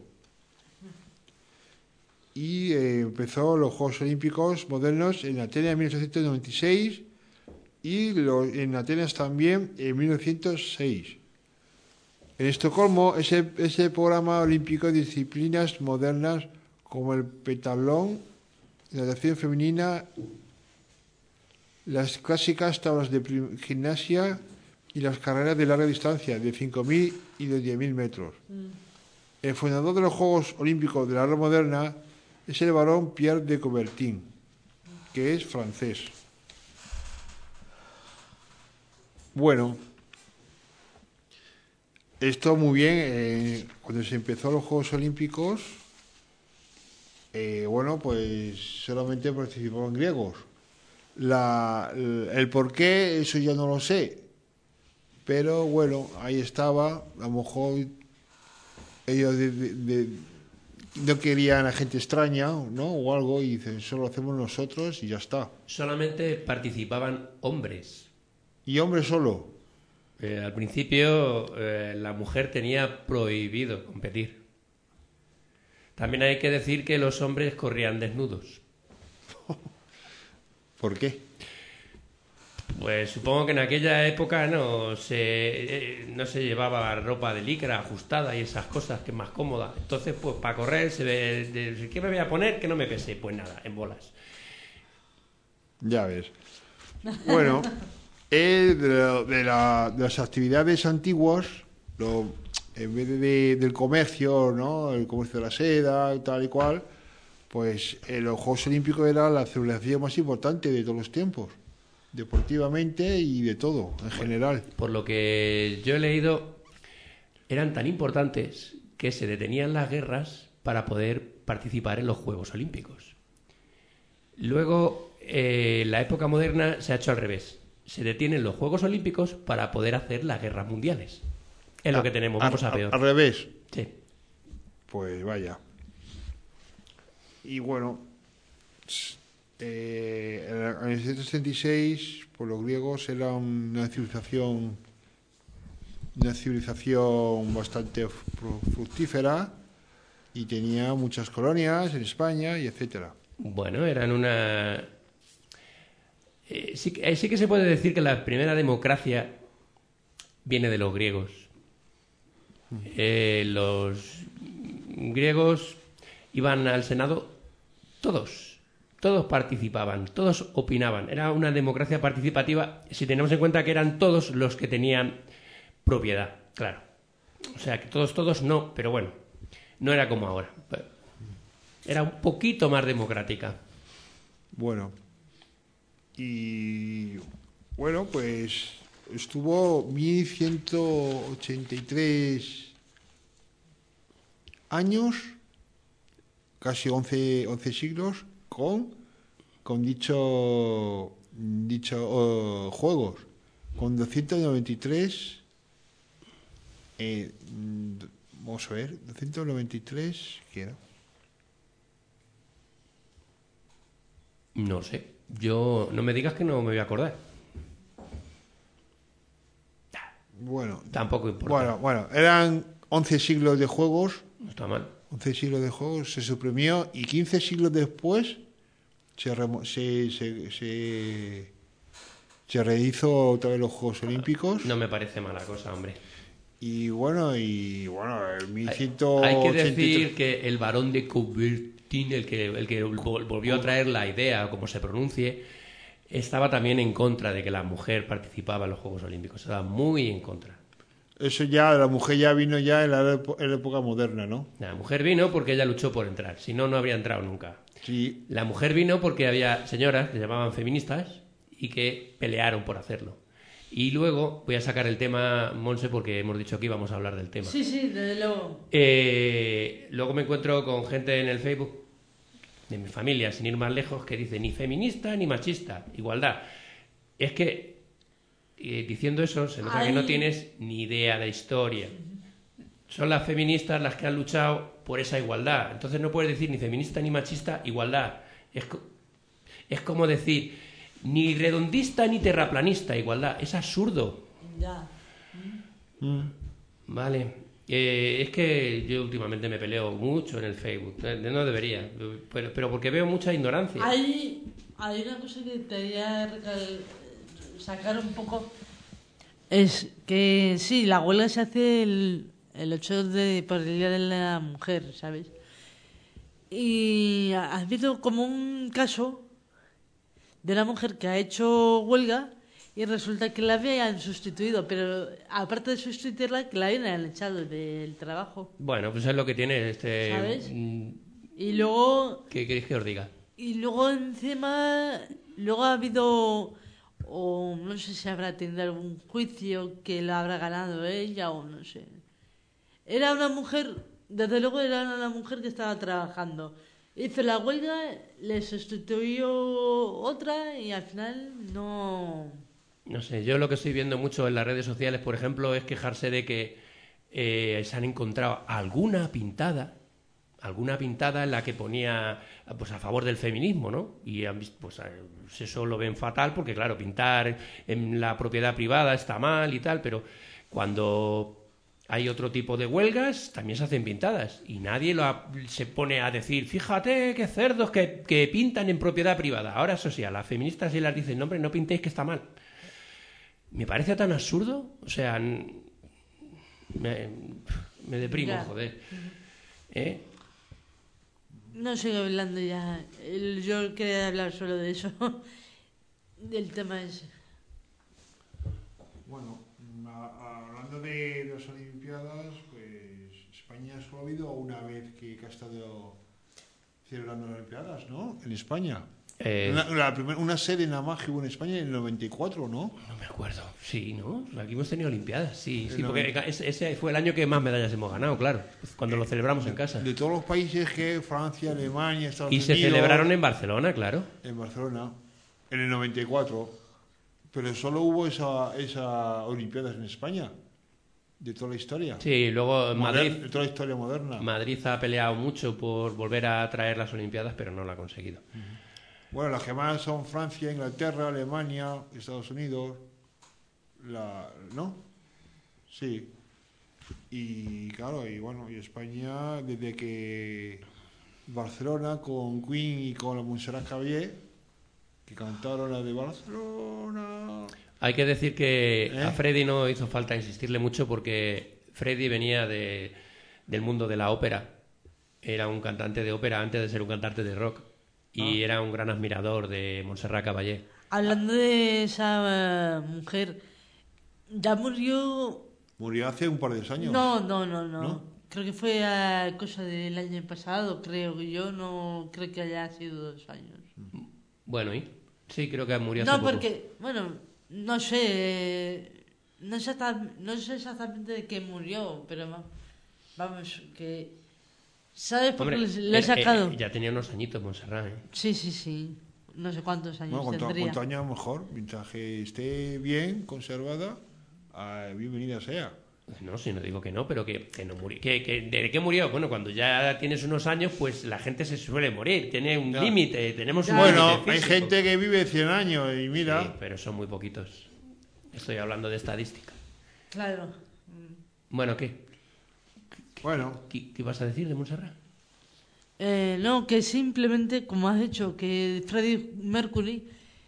Y empezó los Juegos Olímpicos modernos en Atenas en 1896 y en Atenas también en 1906. En Estocolmo, ese programa olímpico de disciplinas modernas como el pentatlón, la natación femenina, las clásicas tablas de gimnasia y las carreras de larga distancia de 5.000 y de 10.000 metros. El fundador de los Juegos Olímpicos de la era moderna es el barón Pierre de Coubertin, que es francés. Bueno, esto muy bien. Cuando se empezó los Juegos Olímpicos, pues solamente participaban griegos. El por qué, eso ya no lo sé. Pero bueno, ahí estaba. A lo mejor ellos no querían a gente extraña, ¿no? O algo, y dicen, solo hacemos nosotros y ya está. Solamente participaban hombres. ¿Y hombres solo? Al principio la mujer tenía prohibido competir. También hay que decir que los hombres corrían desnudos. ¿Por qué? Pues supongo que en aquella época no se llevaba ropa de licra ajustada y esas cosas, que es más cómoda. Entonces, pues para correr, ¿qué me voy a poner? Que no me pese. Pues nada, en bolas. Ya ves. Bueno, de las actividades antiguas, en vez del comercio, ¿no? El comercio de la seda y tal y cual, pues los Juegos Olímpicos era la celebración más importante de todos los tiempos. deportivamente y de todo, en general. Por lo que yo he leído, eran tan importantes que se detenían las guerras para poder participar en los Juegos Olímpicos. Luego, la época moderna se ha hecho al revés. Se detienen los Juegos Olímpicos para poder hacer las guerras mundiales. Es lo que tenemos, vamos a peor. Al revés. Sí. Pues vaya. Y bueno, en el 166, pues los griegos eran una civilización bastante fructífera y tenía muchas colonias en España y etcétera. Bueno, eran una... sí que se puede decir que la primera democracia viene de los griegos. Los griegos iban al Senado todos participaban, todos opinaban. Era una democracia participativa si tenemos en cuenta que eran todos los que tenían propiedad, claro. O sea, que todos no, pero bueno, no era como ahora. Era un poquito más democrática. Bueno, y bueno, pues estuvo 1183 años, casi 11 siglos, con dicho juegos, con 293, vamos a ver, 293, ¿qué era? No sé, yo no me digas que no me voy a acordar. Bueno, Tampoco importa. Bueno, eran 11 siglos de juegos. No está mal. 11 siglos de juegos se suprimió y 15 siglos después se rehizo otra vez los Juegos Olímpicos. No me parece mala cosa, hombre. Y bueno, en Hay 1183... que decir que el barón de Coubertin, el que volvió a traer la idea, como se pronuncie, estaba también en contra de que la mujer participaba en los Juegos Olímpicos. Estaba muy en contra. Eso ya, la mujer ya vino ya en la época moderna, ¿no? La mujer vino porque ella luchó por entrar. Si no, no habría entrado nunca. Sí. La mujer vino porque había señoras que se llamaban feministas y que pelearon por hacerlo. Y luego voy a sacar el tema, Monse, porque hemos dicho que íbamos a hablar del tema. Sí, desde luego. Luego me encuentro con gente en el Facebook de mi familia, sin ir más lejos, que dice ni feminista ni machista, igualdad. Es que diciendo eso se nota que no tienes ni idea de historia. Son las feministas las que han luchado por esa igualdad. Entonces no puedes decir ni feminista ni machista, igualdad. Es como decir ni redondista ni terraplanista, igualdad. Es absurdo. Ya. Vale. Es que yo últimamente me peleo mucho en el Facebook. No debería, pero porque veo mucha ignorancia. Hay una cosa que te quería sacar un poco. Es que sí, la huelga se hace el 8 por el Día de la Mujer, ¿sabes? Y ha habido como un caso de una mujer que ha hecho huelga y resulta que la habían sustituido, pero aparte de sustituirla, que la habían echado del trabajo. Bueno, pues es lo que tiene ¿Sabes? Y luego... ¿Qué queréis que os diga? Y luego encima, luego ha habido, o no sé si habrá tenido algún juicio que lo habrá ganado ella o no sé. Era una mujer, desde luego era una mujer que estaba trabajando. Hizo la huelga, le sustituyó otra y al final no... No sé, yo lo que estoy viendo mucho en las redes sociales, por ejemplo, es quejarse de que se han encontrado alguna pintada en la que ponía pues a favor del feminismo, ¿no? Y pues eso lo ven fatal porque, claro, pintar en la propiedad privada está mal y tal, pero cuando hay otro tipo de huelgas también se hacen pintadas y nadie se pone a decir, fíjate qué cerdos que pintan en propiedad privada. Ahora, eso sí, a las feministas sí las dicen, no, hombre, no pintéis que está mal. Me parece tan absurdo, o sea, me deprimo, Ya. joder. No sigo hablando ya. Yo quería hablar solo de eso, del tema ese. Bueno, hablando de las Olimpiadas, pues España solo ha habido una vez que ha estado celebrando las Olimpiadas, ¿no? En España. Eh, Una sede nada más que hubo en España en el 94, ¿no? No me acuerdo. Sí, ¿no? Aquí hemos tenido Olimpiadas, sí. El Sí, porque ese fue el año que más medallas hemos ganado, claro. Cuando lo celebramos en casa. De todos los países que Francia, Alemania, Estados Y Unidos... se celebraron en Barcelona, claro. En Barcelona, en el 94. Pero solo hubo esa Olimpiadas en España, de toda la historia. Sí, luego Madrid, De toda la historia moderna. Madrid ha peleado mucho por volver a traer las Olimpiadas, pero no lo ha conseguido. Bueno, las que más son Francia, Inglaterra, Alemania, Estados Unidos, ¿no? Sí. Y claro, y bueno, y España, desde que Barcelona con Queen y con la Montserrat Caballé, que cantaron la de Barcelona. Hay que decir que ¿Eh? a Freddy no hizo falta insistirle mucho porque Freddy venía del mundo de la ópera. Era un cantante de ópera antes de ser un cantante de rock. Y era un gran admirador de Montserrat Caballé. Hablando de esa mujer, ya murió... Murió hace un par de años. No. ¿No? Creo que fue a cosa del año pasado, creo que yo no creo que haya sido 2 años. Bueno, ¿y? Sí, creo que murió hace No, poco. porque, bueno, no sé, no sé exactamente de qué murió, pero vamos, que... ¿Sabes por qué Hombre, le he sacado? ya tenía unos añitos Montserrat, ¿eh? Sí. No sé cuántos años Bueno, tendría. cuanto años mejor, mientras que esté bien conservada, bienvenida sea. No, si no digo que no, pero que no murió. ¿De qué murió? Bueno, cuando ya tienes unos años, pues la gente se suele morir. Tiene un Ya. límite, tenemos un Bueno, límite hay físico. gente que vive 100 años y mira... Sí, pero son muy poquitos. Estoy hablando de estadística. Claro. Bueno, ¿qué? Bueno, ¿Qué vas a decir de Montserrat? No, que simplemente, como has dicho, que Freddie Mercury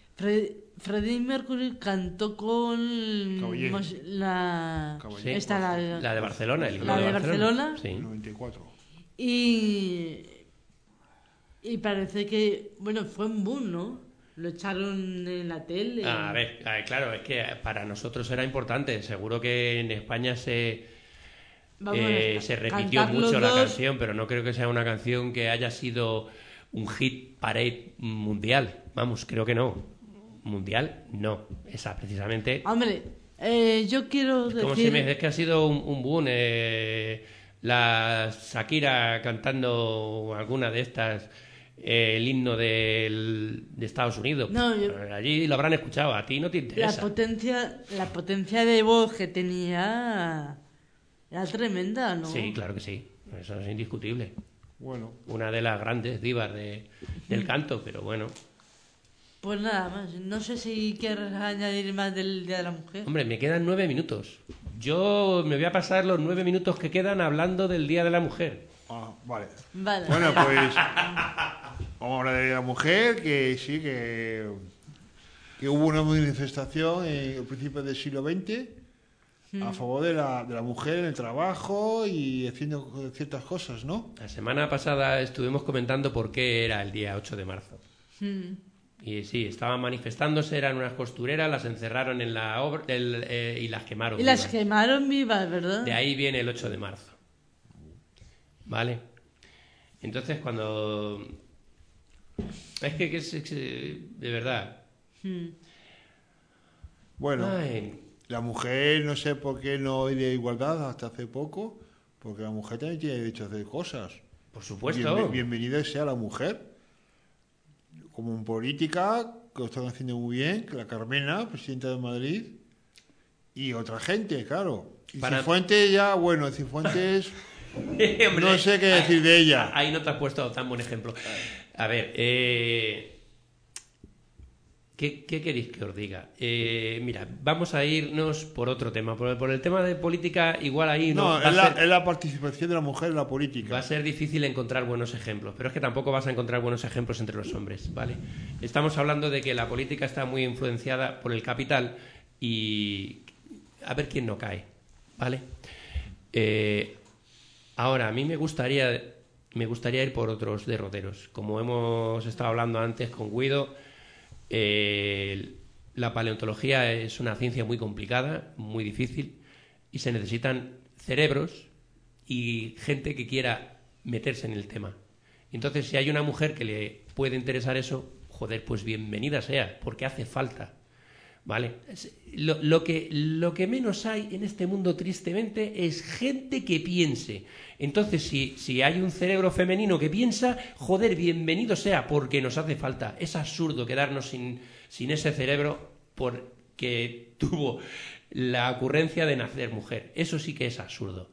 cantó con Caballé. la Caballé. esta La de Barcelona, el himno La de Barcelona. Sí. 94. y parece que, bueno, fue un boom, ¿no? Lo echaron en la tele. A ver, claro, es que para nosotros era importante. Seguro que en España se repitió cantar los mucho la dos. canción, pero no creo que sea una canción que haya sido un hit parade mundial. Vamos, creo que no. Mundial, no. Esa precisamente. Hombre, yo quiero Como decir... si me dices que ha sido un boom. La Shakira cantando alguna de estas, el himno de Estados Unidos. No, yo- Allí lo habrán escuchado, a ti no te La interesa. potencia de voz que tenía era tremenda, ¿no? Sí, claro que sí. Eso es indiscutible. Bueno, Una de las grandes divas del canto, pero bueno. Pues nada más. No sé si quieres añadir más del Día de la Mujer. Hombre, me quedan 9 minutos. Yo me voy a pasar los 9 minutos que quedan hablando del Día de la Mujer. vale. Vale. Bueno, pues vamos a hablar de la mujer, que sí, que hubo una manifestación en el principio del siglo XX a favor de la mujer en el trabajo y haciendo ciertas cosas, ¿no? La semana pasada estuvimos comentando por qué era el día 8 de marzo. Y sí, estaban manifestándose, eran unas costureras, las encerraron en la obra y las quemaron. Y las vivas. quemaron vivas, ¿verdad? De ahí viene el 8 de marzo. ¿Vale? Entonces cuando... Es que de verdad... Bueno, Ay, la mujer no sé por qué no hay de igualdad hasta hace poco, porque la mujer también tiene derecho a hacer cosas. por supuesto. Bienvenida sea la mujer. Como en política, que lo están haciendo muy bien, que la Carmena, presidenta de Madrid, y otra gente, claro. Y Para- Cifuentes ya, bueno, Cifuentes... Hombre, No sé qué decir de ella. Ahí no te has puesto tan buen ejemplo. A ver, ¿qué queréis que os diga? Mira, vamos a irnos por otro tema. Por el tema de política, igual ahí No, va a ser- es la participación de la mujer en la va política. a ser difícil encontrar buenos ejemplos, pero es que tampoco vas a encontrar buenos ejemplos entre los hombres, ¿vale? Estamos hablando de que la política está muy influenciada por el capital y a ver quién no cae, ¿vale? Ahora, a mí me gustaría ir por otros derroteros. Como hemos estado hablando antes con Guido, la paleontología es una ciencia muy complicada, muy difícil, y se necesitan cerebros y gente que quiera meterse en el tema. Entonces, si hay una mujer que le puede interesar eso, joder, pues bienvenida sea, porque hace falta. ¿Vale? Lo que menos hay en este mundo, tristemente, es gente que piense. Entonces, si hay un cerebro femenino que piensa, joder, bienvenido sea, porque nos hace falta. Es absurdo quedarnos sin ese cerebro porque tuvo la ocurrencia de nacer mujer. Eso sí que es absurdo.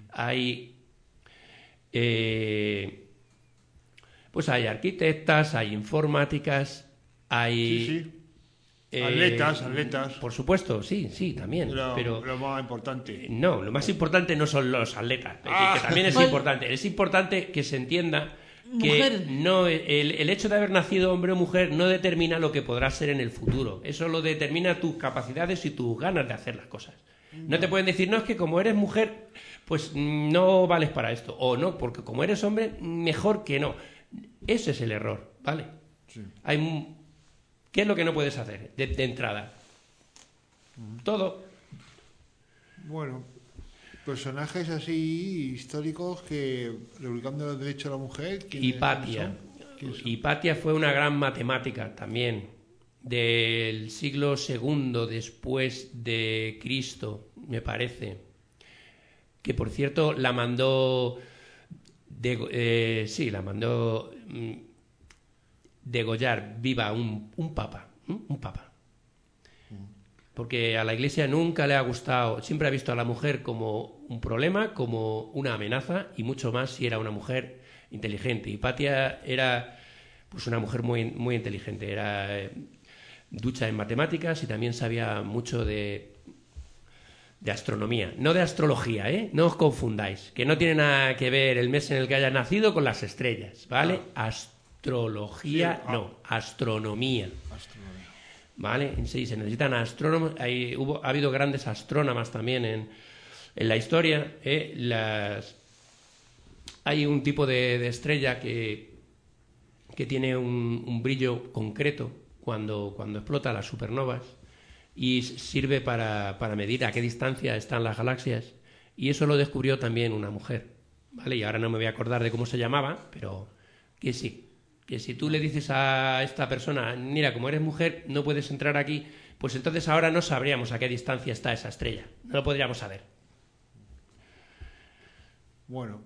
Pues hay arquitectas, hay informáticas, hay... Sí. Atletas. Por supuesto, sí, también. Pero lo más importante. no, lo más importante no son los atletas, que también es Pues- importante. Es importante que se entienda que Mujer. no el hecho de haber nacido hombre o mujer no determina lo que podrás ser en el futuro. Eso lo determina tus capacidades y tus ganas de hacer las cosas. No te pueden decir, no, es que como eres mujer, pues no vales para esto. O no, porque como eres hombre, mejor que no. Ese es el error, ¿vale? Sí. ¿Qué es lo que no puedes hacer de entrada? Todo. Bueno, personajes así históricos que reivindicando los derechos de la mujer. Hipatia. ¿Quiénes son? Hipatia fue una gran matemática también, del siglo II después de Cristo, me parece. Que por cierto la mandó degollar viva un papa. Porque a la Iglesia nunca le ha gustado, siempre ha visto a la mujer como un problema, como una amenaza, y mucho más si era una mujer inteligente. Hipatia era pues una mujer muy, muy inteligente, era ducha en matemáticas y también sabía mucho de astronomía, no de astrología, ¿eh? No os confundáis, que no tiene nada que ver el mes en el que hayas nacido con las estrellas, ¿vale? Astrología, Sí, no, astronomía. Astronomía. ¿Vale? Sí, se necesitan astrónomos. Ha habido grandes astrónomas también en la historia. Hay un tipo de estrella que tiene un brillo concreto cuando explota, las supernovas, y sirve para medir a qué distancia están las galaxias. Y eso lo descubrió también una mujer. ¿Vale? Y ahora no me voy a acordar de cómo se llamaba, pero que sí. Que si tú le dices a esta persona, mira, como eres mujer, no puedes entrar aquí, pues entonces ahora no sabríamos a qué distancia está esa estrella. No lo podríamos saber. Bueno,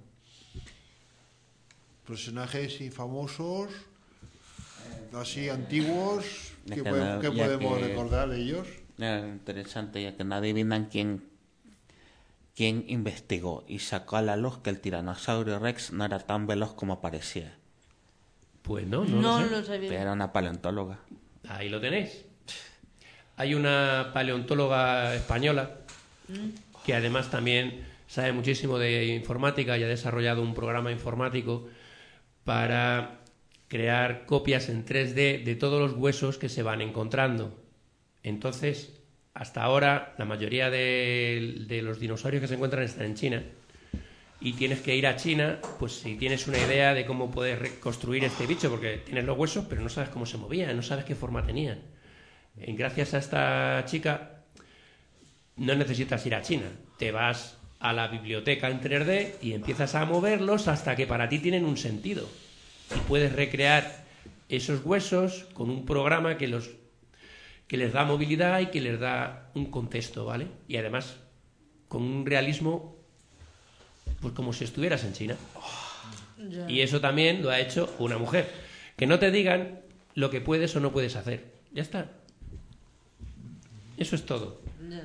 personajes y famosos, así antiguos, Es ¿qué que podemos, no, qué ya podemos que- recordar de ellos? Interesante, ya que no adivinan quién investigó y sacó a la luz que el tiranosaurio Rex no era tan veloz como parecía. Pues no No lo sé. lo sabía. Era una paleontóloga. Ahí lo tenéis. Hay una paleontóloga española que además también sabe muchísimo de informática y ha desarrollado un programa informático para crear copias en 3D de todos los huesos que se van encontrando. Entonces, hasta ahora, la mayoría de los dinosaurios que se encuentran están en China. Y tienes que ir a China, pues si tienes una idea de cómo puedes reconstruir este bicho, porque tienes los huesos, pero no sabes cómo se movían, no sabes qué forma tenían. Y gracias a esta chica, no necesitas ir a China. Te vas a la biblioteca en 3D y empiezas a moverlos hasta que para ti tienen un sentido. Y puedes recrear esos huesos con un programa que les da movilidad y que les da un contexto, ¿vale? Y además con un realismo, pues como si estuvieras en China. Ya. Y eso también lo ha hecho una mujer. Que no te digan lo que puedes o no puedes hacer. Ya está. Eso es todo. Ya.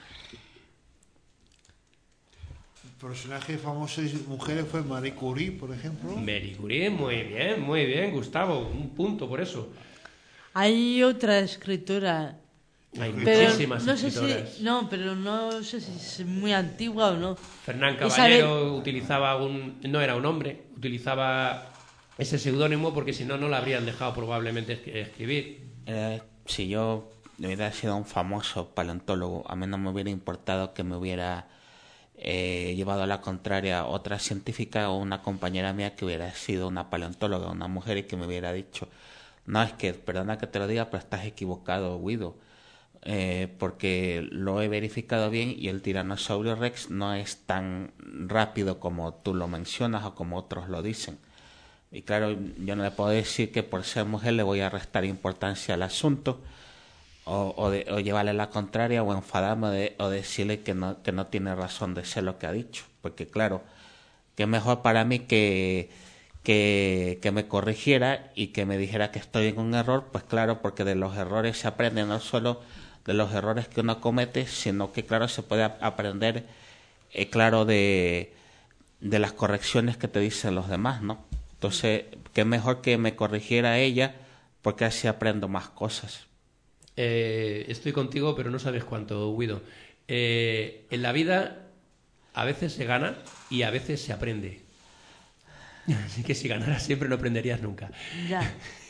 Personajes famosos y mujeres fue Marie Curie, por ejemplo. Marie Curie, muy bien, Gustavo. Un punto por eso. Hay otra escritora, Hay pero muchísimas no sé escritoras. si pero no sé si es muy antigua o no. Fernán Isabel- Caballero utilizaba no era un hombre, utilizaba ese seudónimo porque si no, no lo habrían dejado probablemente escribir. Si yo hubiera sido un famoso paleontólogo, a mí no me hubiera importado que me hubiera llevado a la contraria otra científica o una compañera mía que hubiera sido una paleontóloga, una mujer, y que me hubiera dicho, no, es que, perdona que te lo diga, pero estás equivocado, Guido, porque lo he verificado bien y el tiranosaurio Rex no es tan rápido como tú lo mencionas o como otros lo dicen. Y claro, yo no le puedo decir que por ser mujer le voy a restar importancia al asunto o llevarle la contraria o enfadarme o decirle que no tiene razón de ser lo que ha dicho. Porque claro, que es mejor para mí que me corrigiera y que me dijera que estoy en un error, pues claro, porque de los errores se aprende, no solo de los errores que uno comete, sino que claro, se puede aprender, claro, de las correcciones que te dicen los demás, ¿no? Entonces, que mejor que me corrigiera ella, porque así aprendo más cosas. Estoy contigo, pero no sabes cuánto, Guido. En la vida a veces se gana y a veces se aprende. Así que si ganaras siempre no aprenderías nunca. Ya.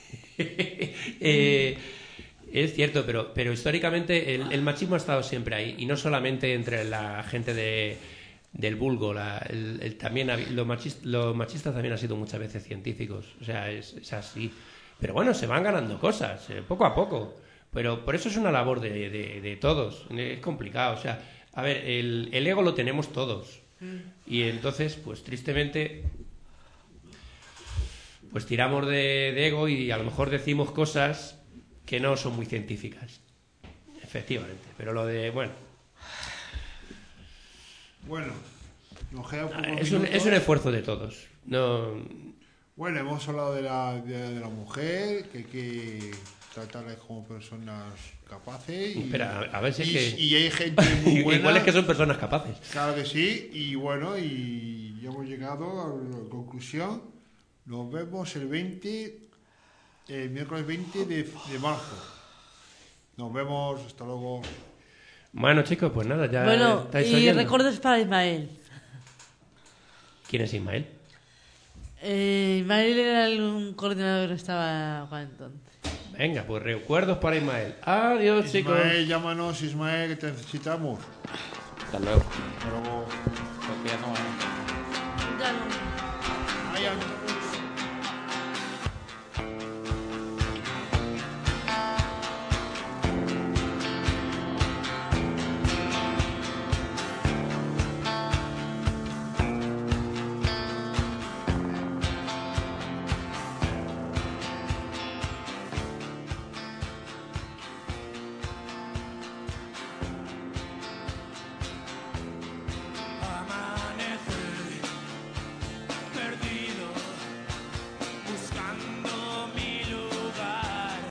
Es cierto, pero históricamente el machismo ha estado siempre ahí. Y no solamente entre la gente del vulgo. También los machistas también han sido muchas veces científicos. O sea, es así. Pero bueno, se van ganando cosas, poco a poco. Pero por eso es una labor de todos. Es complicado. O sea, a ver, el ego lo tenemos todos. Y entonces, pues tristemente, pues tiramos de ego y a lo mejor decimos cosas que no son muy científicas. Efectivamente. Pero lo de, bueno, nos queda pocos es minutos. un esfuerzo de todos. No. Bueno, hemos hablado de la mujer, que hay que tratarlas como personas capaces. Espera, a ver si es que... Y hay gente muy buena. Igual es que son personas capaces. Claro que sí, y bueno, y ya hemos llegado a la conclusión. Nos vemos el miércoles 20 de marzo. Nos vemos, hasta luego. Bueno, chicos, pues nada, ya Bueno, estáis y oyendo. recuerdos para Ismael. ¿Quién es Ismael? Ismael era un coordinador que estaba Juan entonces. Venga, pues recuerdos para Ismael. Adiós, chicos. Ismael, llámanos, Ismael, que te necesitamos. Hasta luego. Hasta luego. Porque ya no- Ya no. Ay,